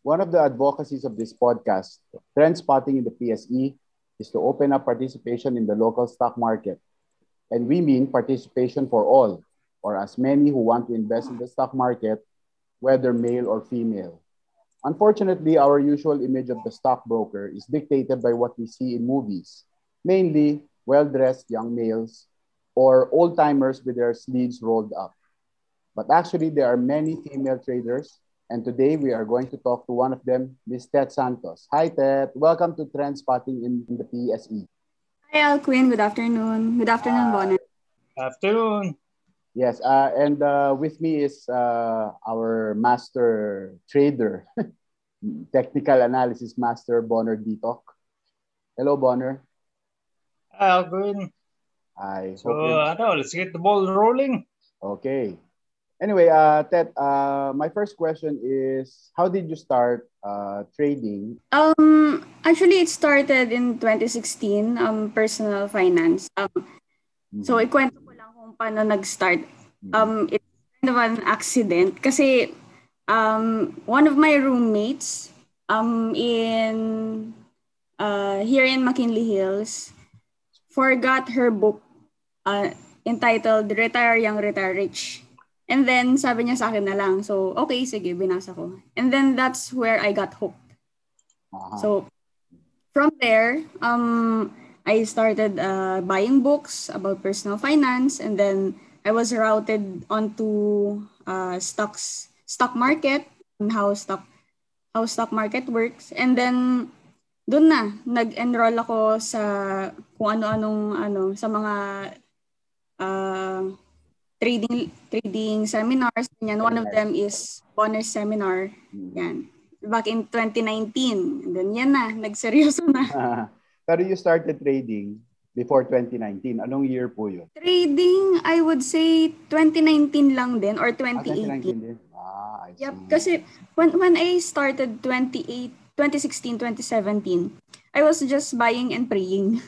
One of the advocacies of this podcast, Trend Spotting in the PSE, is to open up participation in the local stock market. And we mean participation for all, or as many who want to invest in the stock market, whether male or female. Unfortunately, our usual image of the stockbroker is dictated by what we see in movies, mainly well-dressed young males or old-timers with their sleeves rolled up. But actually, there are many female traders, and today we are going to talk to one of them, Ms. Tet Santos. Hi, Tet. Welcome to Trend Spotting in the PSE. Hi, Alquin. Good afternoon. Good afternoon, Bonnet. Afternoon. Yes, and with me is our master trader, technical analysis master, Bonner Ditok. Hello, Bonner. Alvin. I So, hope let's get the ball rolling. okay. Anyway, Ted, my first question is, how did you start trading? Actually, it started in 2016, personal finance. So, ikwento ko lang kung paano nag-start. It's kind of an accident kasi one of my roommates in here in McKinley Hills forgot her book entitled Retire Young, Retire Rich. And then, sabi niya sa akin na lang. So, okay, sige, binasa ko. And then, that's where I got hooked. So, from there, I started buying books about personal finance. And then, I was routed onto stock market, and how stock market works. And then, doon na, nag-enroll ako sa kung ano-anong sa mga trading seminars. Yan. One of them is Bonner Seminar. Yan. Back in 2019. And then yan na, nagseryoso na. Pero you started trading before 2019. Anong year po yun? Trading, I would say 2019 lang din or 2018. 2019 din? I see. Yep, kasi when I started 2016, 2017, I was just buying and praying.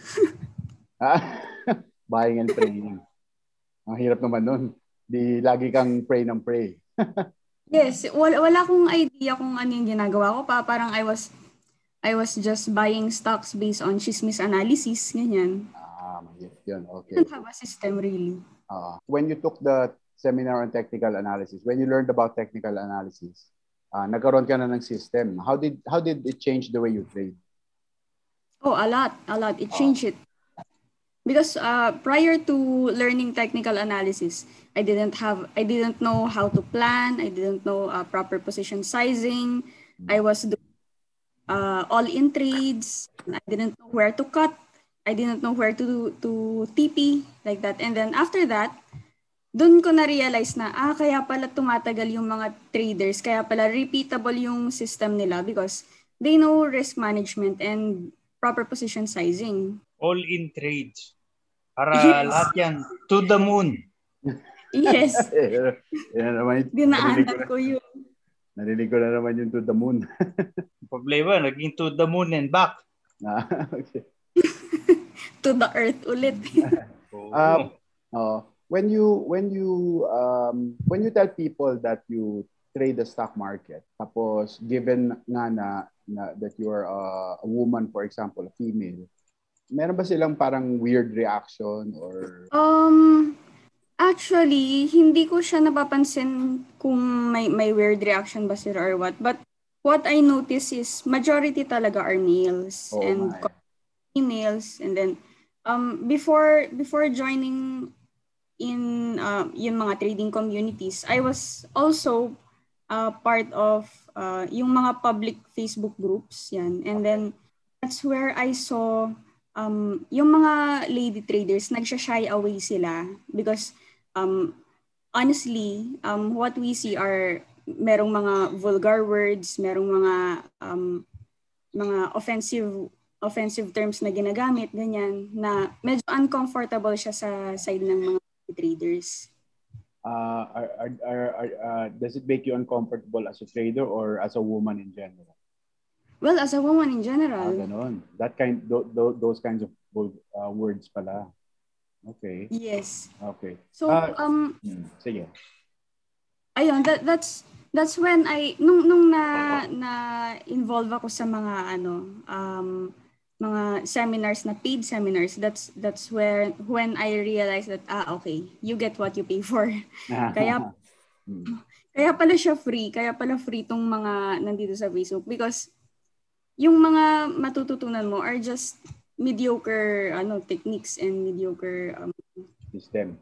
Buying and praying. Ang hirap naman nun. Di lagi kang pray ng pray. Yes, wala akong idea kung ano yung ginagawa ko pa. Parang I was just buying stocks based on chismis analysis, ganyan. Mahirap yun. Okay. I don't have a system really. When you took the seminar on technical analysis, when you learned about technical analysis, nagkaroon ka na ng system. How did it change the way you trade? Oh, a lot. It changed it. Because prior to learning technical analysis, I didn't know how to plan. I didn't know proper position sizing. I was doing all-in trades. I didn't know where to cut. I didn't know where to TP, like that. And then after that, dun ko na-realize na, kaya pala tumatagal yung mga traders, kaya pala repeatable yung system nila because they know risk management and proper position sizing. All-in trades. Para lahat yan. To the moon. Yes. Dinaanan ko yun. Narinig ko na naman yung to the moon. Problema, naging to the moon and back. Okay. To the earth ulit. When you tell people that you trade the stock market, tapos given nga na that you are a woman, for example, a female, meron ba silang parang weird reaction or actually hindi ko siya napapansin kung may weird reaction ba sila or what, but what I notice is majority talaga are males and females. And then before joining in yung mga trading communities, I was also part of yung mga public Facebook groups yan. And then that's where I saw yung mga lady traders nagsha-shy away sila because honestly what we see are merong mga vulgar words, merong mga offensive terms na ginagamit, ganyan, na medyo uncomfortable siya sa side ng mga traders. Does it make you uncomfortable as a trader or as a woman in general? Well, as a woman in general. Ganon. Those kinds of words pala. Okay. Yes. Okay. So, sige. Ayun, that's that's when nung na involve ako sa mga mga seminars na paid seminars, that's where when I realized that okay, you get what you pay for. Kaya pala siya free, kaya pala free tong mga nandito sa Facebook because yung mga matututunan mo are just mediocre techniques and mediocre system.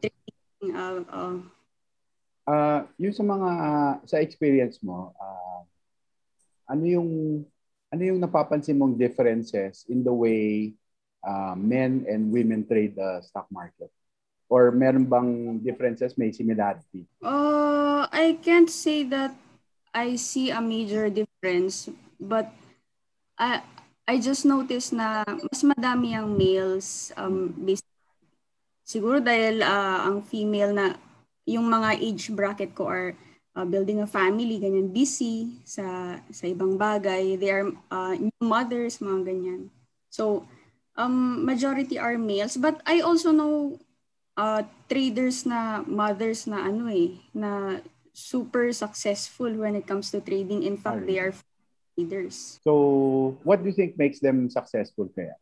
Yung sa mga sa experience mo, ano yung napapansin mong differences in the way men and women trade the stock market? Or meron bang differences, may similarity? I can't say that I see a major difference, but I just noticed na mas madami ang males siguro dahil ang female na yung mga age bracket ko are building a family, ganyan, busy sa ibang bagay. They are new mothers, mga ganyan. So, majority are males. But I also know traders na mothers na na super successful when it comes to trading. In fact, they are traders. So, what do you think makes them successful kaya?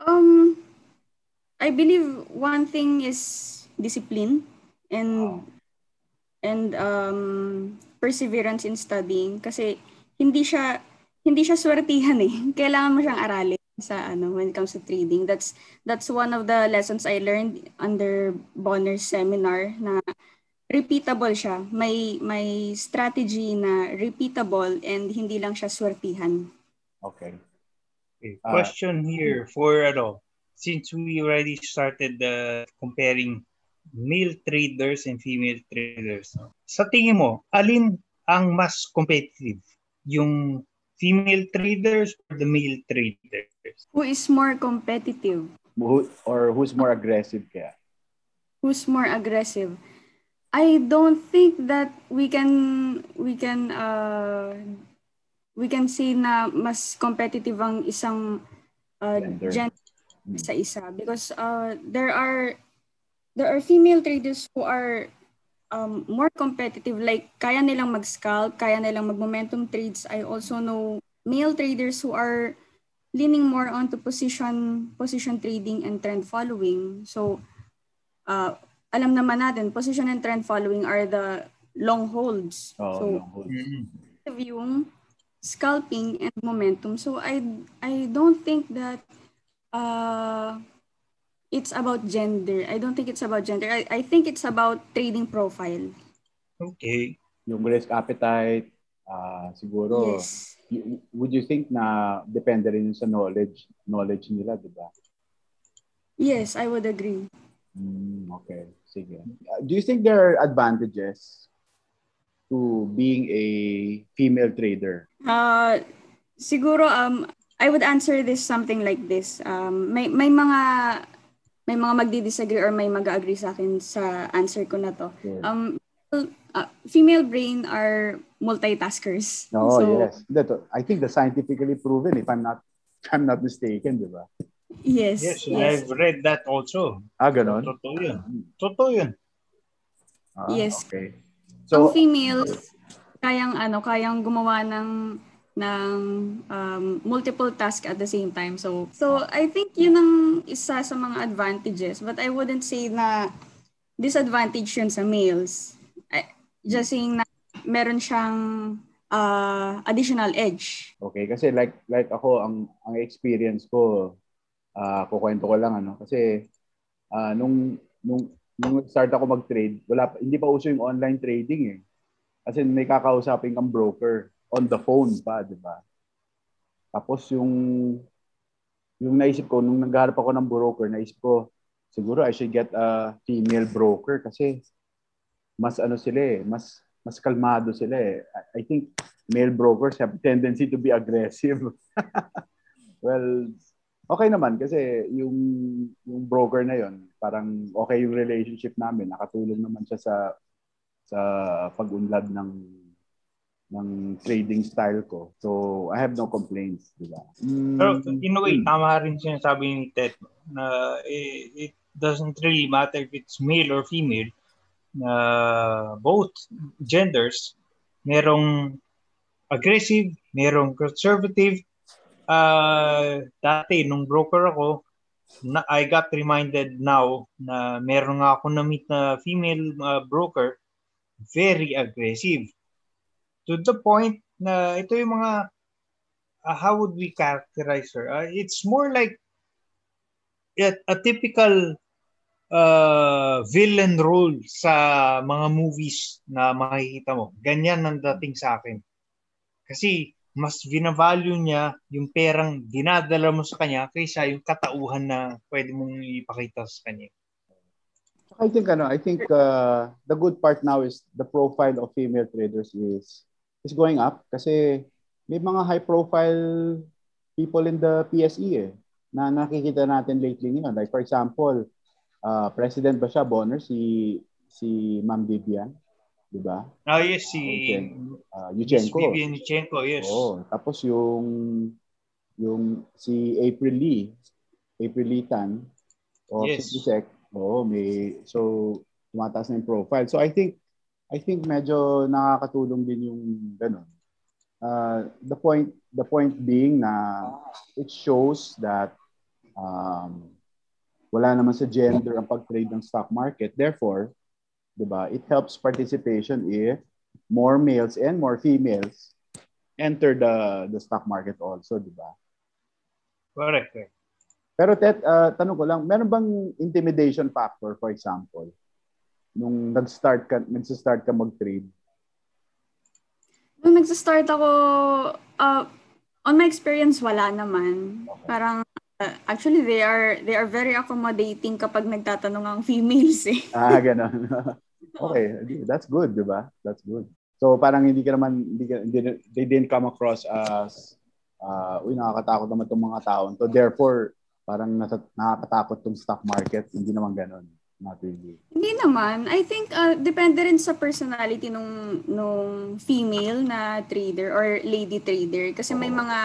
I believe one thing is discipline and perseverance in studying kasi hindi siya swertihan eh. Kailangan mo siyang aralin sa when it comes to trading. That's one of the lessons I learned under Bonner's seminar na repeatable siya. May strategy na repeatable and hindi lang siya swertihan. Okay. Question here for since we already started comparing male traders and female traders. Sa tingin mo, alin ang mas competitive? Yung female traders or the male traders? Who is more competitive? Or who's more aggressive kaya? Who's more aggressive? I don't think that we can say na mas competitive ang isang gender sa isa because there are female traders who are more competitive, like kaya nilang mag-scalp, kaya nilang mag-momentum trades. I also know male traders who are leaning more onto position trading and trend following. So alam naman natin, position and trend following are the long holds. So long holds. Yung scalping and momentum. So I don't think that it's about gender. I don't think it's about gender. I think it's about trading profile. Okay. Yung risk appetite, siguro, yes. Would you think na depende rin sa knowledge nila, di ba? Yes, I would agree. Okay, sige. Do you think there are advantages to being a female trader? Siguro, I would answer this something like this. May mga magdi-disagree or may mag-agree sa akin sa answer ko na to. Sure. Female brain are multitaskers. Oh, so, yes. I think that's scientifically proven if I'm not mistaken, di ba? Yes. I've read that also. Ganon? Totoo yun. Yes. Okay. So, ang females, kayang gumawa ng multiple tasks at the same time. So I think yun ang isa sa mga advantages. But I wouldn't say na disadvantage yun sa males. Just saying na meron siyang additional edge. Okay, kasi like ako, ang experience ko, kukwento ko lang kasi nung start ako mag-trade, hindi pa uso yung online trading eh. Kasi may kakausapin kang broker on the phone pa, di ba? Tapos yung naisip ko, nung naghahanap ako ng broker, naisip ko, siguro I should get a female broker kasi mas sila eh, mas kalmado sila eh. I think male brokers have tendency to be aggressive. Well, okay naman kasi yung broker na yon, parang okay yung relationship namin, nakatulong naman siya sa pag-unlad ng trading style ko. So, I have no complaints, di ba? Pero in a way, tama rin sinasabi ni Ted na it doesn't really matter if it's male or female. Both genders Merong aggressive, merong conservative. Dati, nung broker ako, I got reminded now na meron nga ako na-meet na female broker, very aggressive. To the point na ito yung mga, how would we characterize her? It's more like a typical villain role sa mga movies na makikita mo. Ganyan ang dating sa akin. Kasi mas vinavalue niya yung perang dinadala mo sa kanya kaysa yung katauhan na pwede mong ipakita sa kanya. I think the good part now is the profile of female traders is going up kasi may mga high profile people in the PSE na nakikita natin lately ngayon. Like for example, President ba siya, Bonner, si Ma'am Vivian, di ba? Yes, Yuchenko. Vivian Yuchenko, yes. Tapos yung si April Lee Tan, yes. Si Sec, so tumataas na yung profile. So I think medyo nakakatulong din yung ganun. The point being na it shows that wala naman sa gender ang pag-trade ng stock market. Therefore, 'di ba, it helps participation if more males and more females enter the stock market also, 'di ba? Correct. Pero Tet, tanong ko lang, meron bang intimidation factor, for example, nung nag-start ka mag-trade? Nung nag-start ako, on my experience, wala naman. Okay. Parang, actually, they are very accommodating kapag nagtatanong ang females eh. Ganun. Okay, that's good, di ba? That's good. So parang they didn't come across as, nakakatakot naman itong mga tao. So therefore, parang nakakatakot tong stock market. Hindi naman ganun. Not really. Hindi naman. I think depende rin sa personality nung female na trader or lady trader. Kasi may mga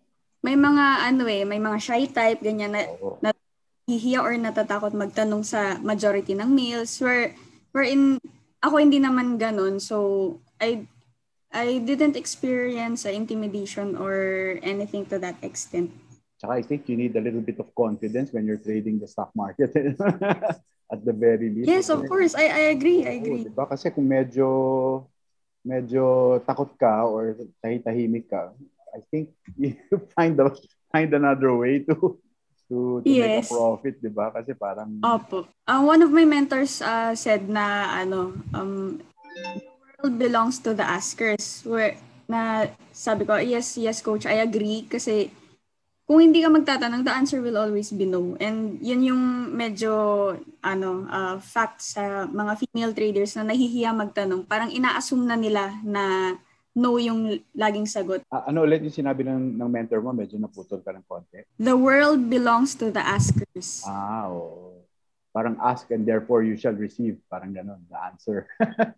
shy type, ganyan na hihiya or natatakot magtanong sa majority ng males. Wherein ako hindi naman ganun. So I didn't experience intimidation or anything to that extent. Tsaka I think you need a little bit of confidence when you're trading the stock market. At the very least. Yes, of course. I agree. Diba? Kasi kung medyo takot ka or tahimik ka, I think you find another way to make a profit, di ba? Kasi parang... Opo. One of my mentors said na the world belongs to the askers. Sabi ko, yes, coach, I agree. Kasi kung hindi ka magtatanong, the answer will always be no. And yun yung medyo fact sa mga female traders na nahihiya magtanong. Parang ina-assume na nila na no yung laging sagot. Ano ulit yung sinabi ng mentor mo? Medyo naputol ka ng konti. The world belongs to the askers. Oo. Parang ask and therefore you shall receive. Parang ganon, the answer.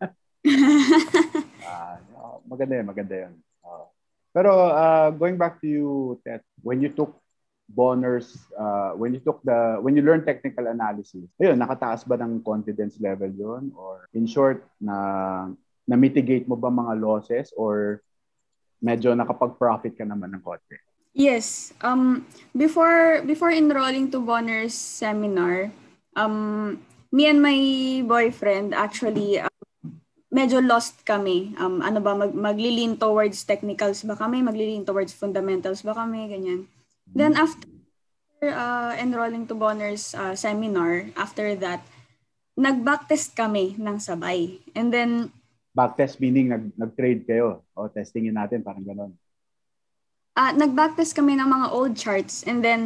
Maganda yun. Pero going back to you, Tet, when you took Bonner's, when you learned technical analysis, ayun, nakataas ba ng confidence level yon? Or in short, na-mitigate mo ba mga losses or medyo nakapag-profit ka naman ng konti? Yes. Before enrolling to Bonner's seminar, me and my boyfriend actually medyo lost kami. Maglilin towards technicals ba kami? Maglilin towards fundamentals ba kami? Ganyan. Then after enrolling to Bonner's seminar, after that, nag-backtest kami ng sabay. And then... Backtest meaning nag-trade kayo? O testingin natin, parang gano'n? Nag-backtest kami ng mga old charts. And then...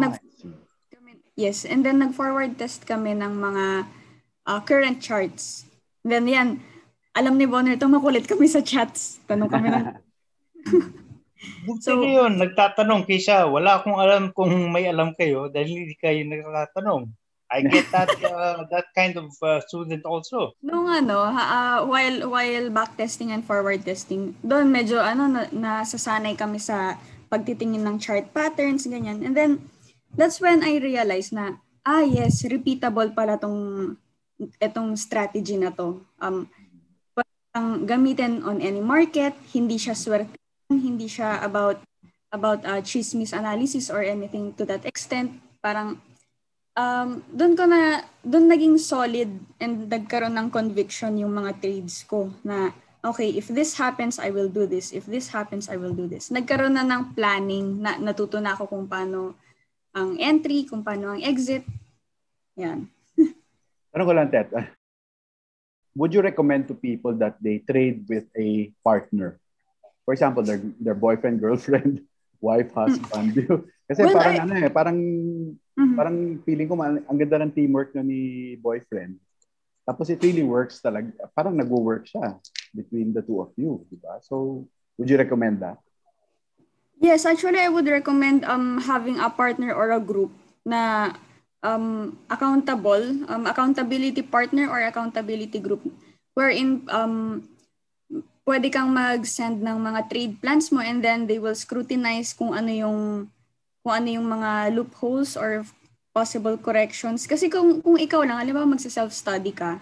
Yes. And then nag-forward test kami ng mga current charts. And then yan, alam ni Bonner ito, makulit kami sa chats. Tanong kami ng... So, yun, nagtatanong kaysa wala akong alam kung may alam kayo dahil hindi kayo nagtatanong. I get that kind of student also. Nung while backtesting and forward testing, doon medyo nasasanay kami sa pagtitingin ng chart patterns, ganyan. And then, that's when I realized na, yes, repeatable pala itong strategy na to. ang gamitin on any market, hindi siya swerte, hindi siya about chismis analysis or anything to that extent. Parang doon naging solid and nagkaroon ng conviction yung mga trades ko na okay, if this happens, I will do this. If this happens, I will do this. Nagkaroon na ng planning, natuto na ako kung paano ang entry, kung paano ang exit. Yan. Tanong ko lang, Tet. Would you recommend to people that they trade with a partner? For example, their boyfriend, girlfriend, wife, husband. Kasi well, parang feeling ko ang ganda ng teamwork na ni boyfriend. Tapos it really works talaga. Parang nagwo-work siya between the two of you, di ba? So, would you recommend that? Yes, actually I would recommend having a partner or a group na accountability partner or accountability group wherein pwede kang mag-send ng mga trade plans mo and then they will scrutinize kung ano yung mga loopholes or possible corrections. Kasi kung ikaw lang, alam mo magsa-self-study ka,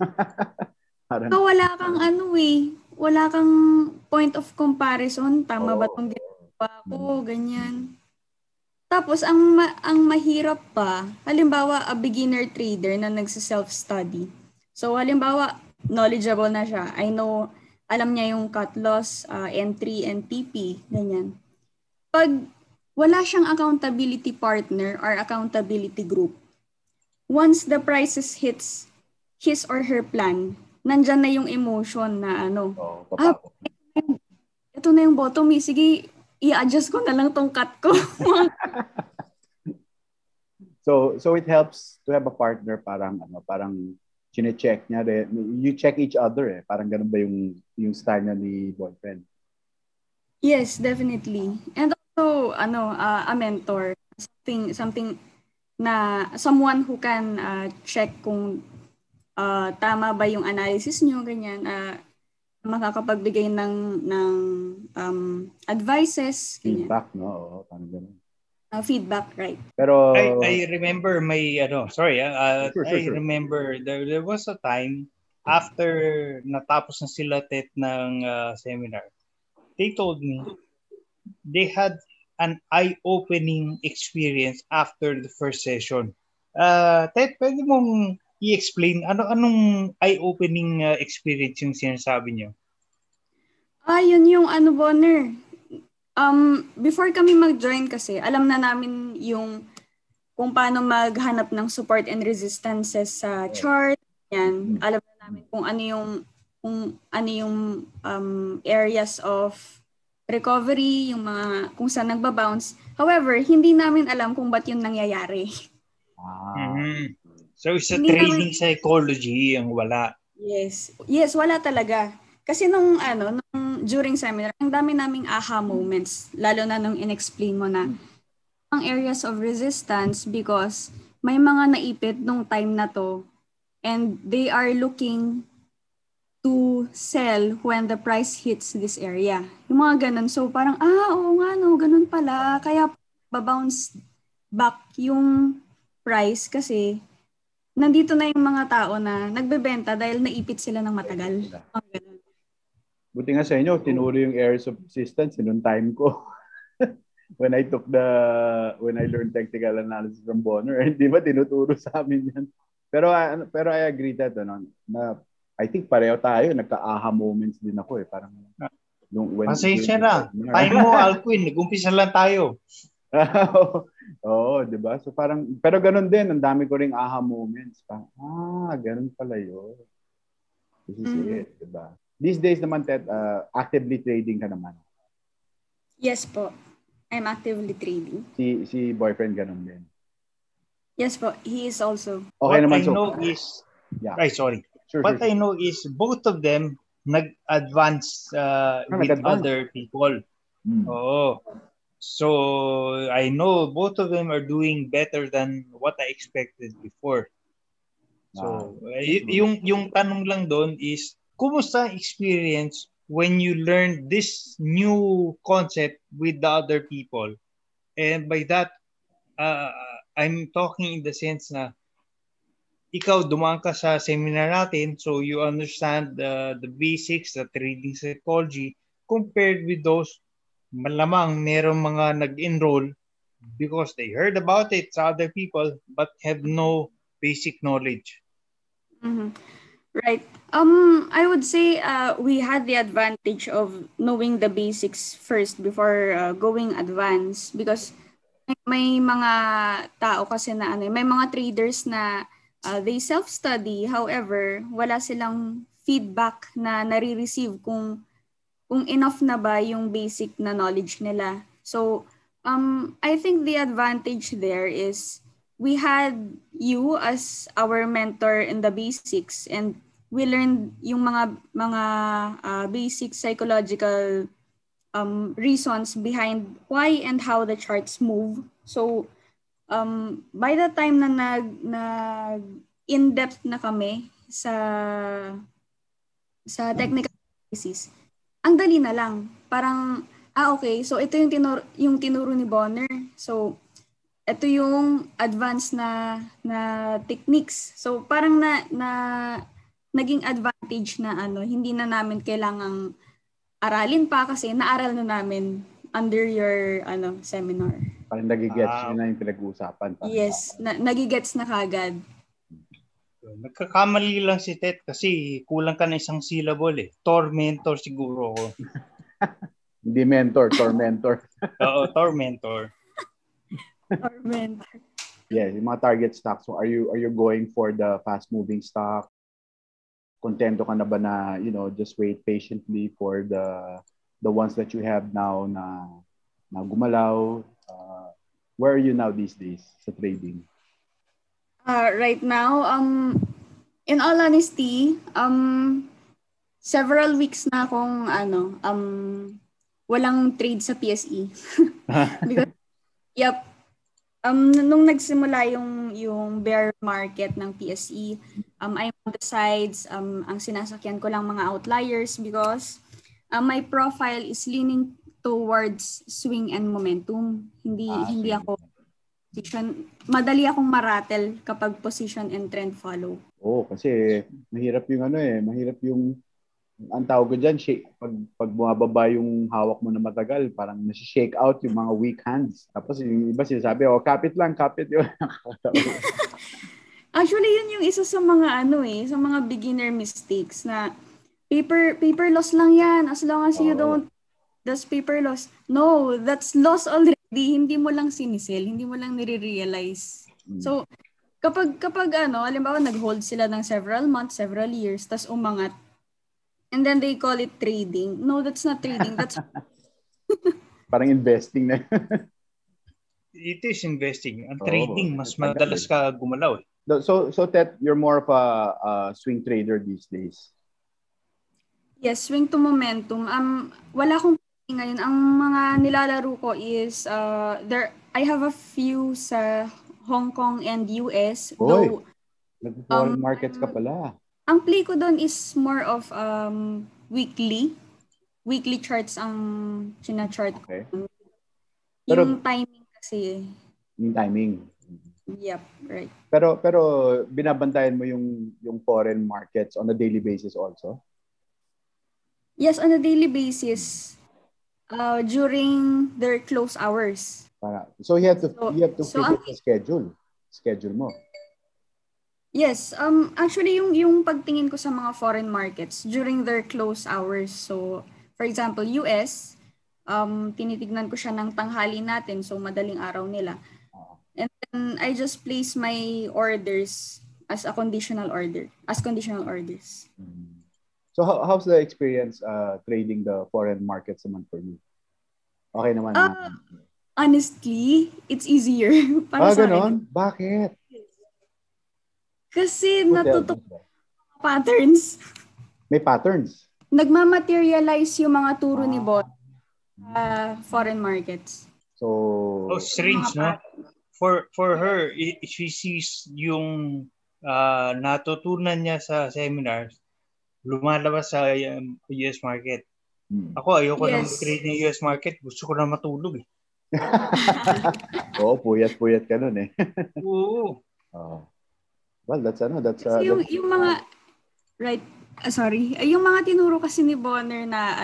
wala kang wala kang point of comparison. Tama ba itong ginagawa ko? Ganyan. Tapos, ang mahirap pa, halimbawa, a beginner trader na nagsa-self-study. So, halimbawa, knowledgeable na siya. Alam niya yung cut loss, entry, and TP, ganyan. Pag wala siyang accountability partner or accountability group, once the prices hits his or her plan, nandyan na yung emotion na ito na yung bottom, sige, i-adjust ko na lang tong cut ko. So it helps to have a partner parang chine-check niya rin. You check each other Parang ganun ba yung style niya ni boyfriend? Yes, definitely. And also a mentor, something na someone who can check kung tama ba yung analysis niyo, ganyan, makakapagbigay ng advices, ganyan. Feedback, no? Oo, parang ganun. Feedback, right. Pero I remember sure. I remember there was a time after natapos na sila Tet ng seminar, they told me they had an eye-opening experience after the first session. Tet, pwede mong i-explain anong eye-opening experience yung sinasabi niyo? Yun yung Bonner. Before kami mag-join kasi, alam na namin kung paano maghanap ng support and resistances sa chart. Yan. Alam na namin kung ano yung areas of recovery, kung saan nagba-bounce. However, hindi namin alam kung ba't yun nangyayari. So, sa trading psychology ang wala. Yes, wala talaga. Kasi during seminar, ang dami naming aha moments, lalo na nung in-explain mo na ang areas of resistance because may mga naipit nung time na to and they are looking to sell when the price hits this area. Yung mga ganun. So parang, oo nga no, ganun pala. Kaya babounce back yung price kasi nandito na yung mga tao na nagbebenta dahil naipit sila ng matagal. Ganun. Buti nga sa inyo, tinuro yung areas of resistance nung time ko. when I learned technical analysis from Bonner, di ba tinuturo sa amin yan? Pero I agree that na I think pareho tayo, nagka-aha moments din ako parang pasensya na. Time mo, Alquin, nag-umpisa lang tayo. Oo, di ba? So parang, pero ganun din, ang dami ko ring aha moments. Ganun pala yun. This is it, di ba? These days naman, Tet, actively trading ka naman. Yes po. I'm actively trading. Si boyfriend ganun din. Yes po. He is also. Okay naman. Sorry. What I know is both of them nag-advance with other people. Oo. So, I know both of them are doing better than what I expected before. So, yung tanong lang doon is, kumusta experience when you learn this new concept with the other people? And by that, I'm talking in the sense na ikaw dumaan ka sa seminar natin, so you understand the basics, the trading psychology, compared with those malamang merong mga nag-enroll because they heard about it sa other people but have no basic knowledge. Mm-hmm. Right. I would say we had the advantage of knowing the basics first before going advanced, because may mga tao kasi na may mga traders na they self-study, however, wala silang feedback na nare-receive kung enough na ba yung basic na knowledge nila. So, I think the advantage there is we had you as our mentor in the basics, and we learned yung mga basic psychological reasons behind why and how the charts move. So, by the time na nag in-depth na kami sa technical analysis, ang dali na lang. Parang, okay, so ito yung tinuro ni Bonner. So, ito yung advanced na techniques. So, parang naging advantage na hindi na namin kailangang aralin pa kasi naaral na namin under your seminar. Parang nagigets nyo na yung pinag-uusapan. Yes, nagigets na kagad. Nagkakamali lang si Tet kasi kulang ka na isang syllable eh. Tormentor siguro ako. Hindi mentor, tormentor. Oo, tormentor. Tormentor. Yeah, yung mga target stocks. So are you going for the fast-moving stock? Kontento ka na ba na, just wait patiently for the ones that you have now na gumalaw? Where are you now these days sa trading? Right now, in all honesty, several weeks na akong walang trade sa PSE. Because, yep, nung nagsimula yung bear market ng PSE, I'm on the sides, ang sinasakyan ko lang mga outliers because my profile is leaning towards swing and momentum. Hindi ako position. Madali akong maratel kapag position and trend follow. Kasi mahirap yung mahirap yung ang tawag ko dyan, pag bumababa yung hawak mo na matagal, parang nasi-shake out yung mga weak hands. Tapos yung iba sinasabi, kapit yun. Actually, yun yung isa sa mga sa mga beginner mistakes na paper loss lang yan as long as you don't. That's paper loss. No, that's loss already. Hindi mo lang sinisell, hindi mo lang nire-realize. So, kapag halimbawa nag-hold sila ng several months, several years, tas umangat, and then they call it trading. No, that's not trading. That's parang investing na. It is investing. Ang trading, mas madalas ka gumalaw. So Tet, you're more of a swing trader these days? Yes, swing to momentum. Wala akong ngayon. Ang mga nilalaro ko is I have a few sa Hong Kong and US. Though foreign markets ka pala. Ang play ko doon is more of weekly charts ang sina-chart ko. Yung timing kasi. Yung timing. Yep, right. Pero binabantayan mo yung foreign markets on a daily basis also? Yes, on a daily basis. During their close hours. So you have to fit the schedule mo. Yes, actually yung pagtingin ko sa mga foreign markets during their close hours. So for example, US, tinitignan ko siya ng tanghali natin, so madaling araw nila. And then I just place my orders as conditional orders. So how's the experience trading the foreign markets naman for you? Okay naman. Honestly, it's easier. Para sa ganon? Bakit? Kasi natutunan patterns. May patterns? Nagmamaterialize yung mga turo ni Bot foreign markets. So strange, no? For her, she sees yung natutunan niya sa seminars lumalabas sa US market. Ako, ayoko na mag-trade ng US market. Gusto ko na matulog eh. Puyat ka nun eh. Oo. Well, that's Kasi yung mga right, sorry. Yung mga tinuro kasi ni Bonner na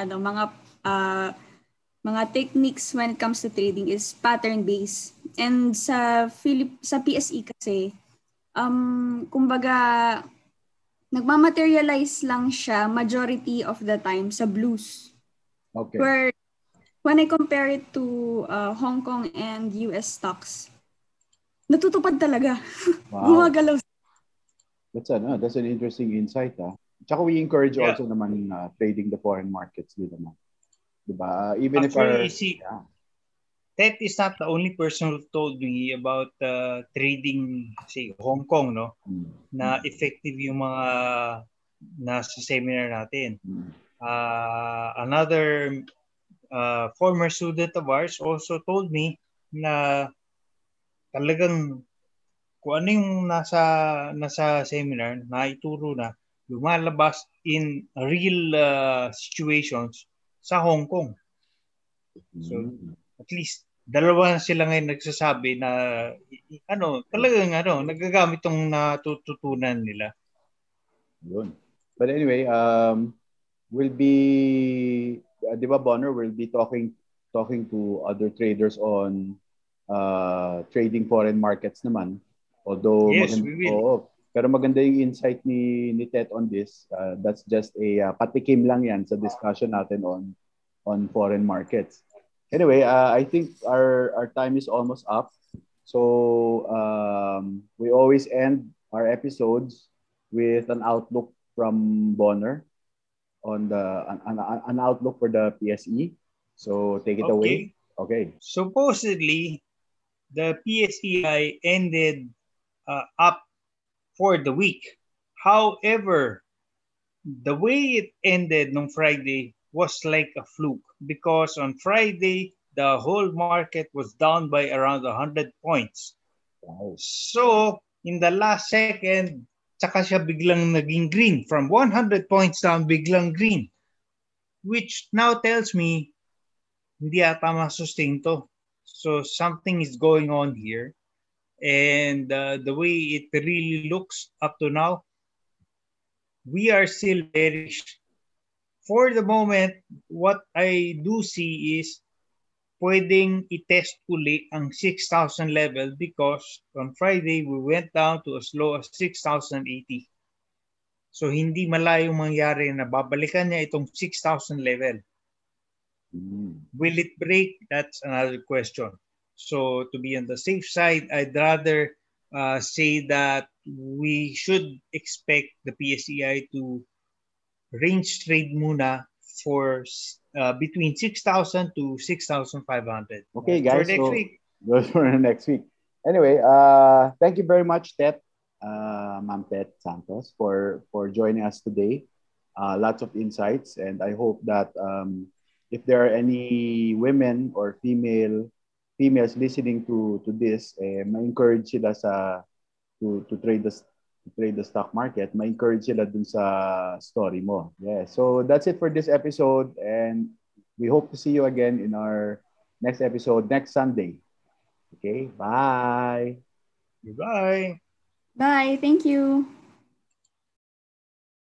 mga techniques when it comes to trading is pattern based. And sa PSE kasi kumbaga nagmamaterialize lang siya majority of the time sa blues. Okay. Where when I compare it to Hong Kong and US stocks, natutupad talaga. Wow. Gumagalaw. That's an interesting insight. Tsaka we encourage also naman trading the foreign markets din naman. Diba? Even actually, Ted is not the only person who told me about trading, say, Hong Kong, no? Na effective yung mga nasa seminar natin. Another former student of ours also told me na talagang kung ano yung nasa seminar, naituro na, lumalabas in real situations sa Hong Kong. So, at least, dalawa sila ngayon nagsasabi na, talagang nagagamit tong natututunan nila. Yun. But anyway, we'll be, di ba, Bonner, we'll be talking to other traders on trading foreign markets naman. Although, yes, we will. Pero maganda yung insight ni Ted on this. That's just a patikim lang yan sa discussion natin on foreign markets. Anyway, I think our time is almost up. So we always end our episodes with an outlook from Bonner on an outlook for the PSE. So take it away. Okay. Supposedly, the PSEI ended up for the week. However, the way it ended on Friday was like a fluke because on Friday, the whole market was down by around 100 points. Wow. So, in the last second, tsaka siya biglang naging green. From 100 points down, biglang green. Which now tells me, hindi ata masustain to. So, something is going on here. And the way it really looks up to now, we are still bearish. For the moment, what I do see is pwedeng i-test uli ang 6,000 level because on Friday, we went down to as low as 6,080. So, hindi malayong mangyari na babalikan niya itong 6,000 level. Will it break? That's another question. So, to be on the safe side, I'd rather say that we should expect the PSEI to range trade muna for between 6,000 to 6,500. Okay, guys. For next week. Those for next week. Anyway, thank you very much, Tet, Ma'am Tet Santos, for joining us today. Lots of insights, and I hope that if there are any women or females listening to this, ma-encourage sila to trade the stock market, ma-encourage sila dun sa story mo. Yeah. So that's it for this episode, and we hope to see you again in our next episode next Sunday. Okay, bye. Goodbye. Bye. Thank you.